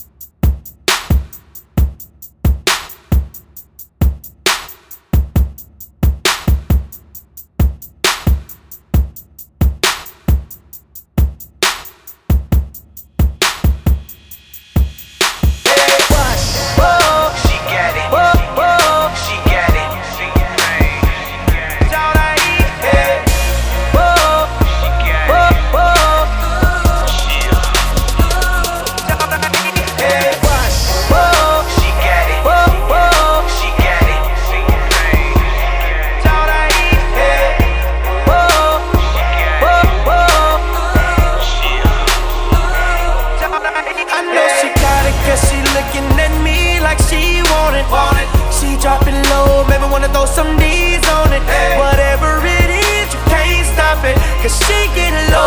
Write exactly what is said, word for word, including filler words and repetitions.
Drop it low, maybe wanna throw some knees on it. Hey. Whatever it is, you can't stop it, cause she get low.